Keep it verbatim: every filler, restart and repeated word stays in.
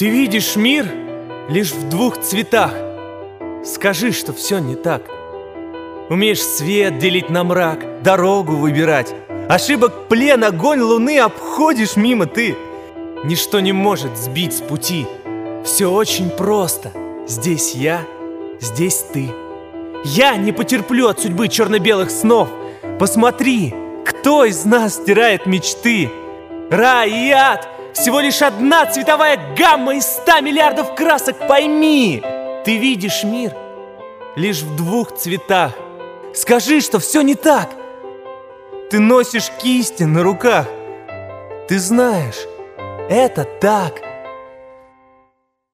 Ты видишь мир лишь в двух цветах. Скажи, что все не так. Умеешь свет делить на мрак, дорогу выбирать. Ошибок плен, огонь луны обходишь мимо ты. Ничто не может сбить с пути. Все очень просто. Здесь я, здесь ты. Я не потерплю от судьбы черно-белых снов. Посмотри, кто из нас стирает мечты. Рай и ад — всего лишь одна цветовая гамма из ста миллиардов красок. Пойми, ты видишь мир лишь в двух цветах. Скажи, что все не так. Ты носишь кисти на руках. Ты знаешь, это так.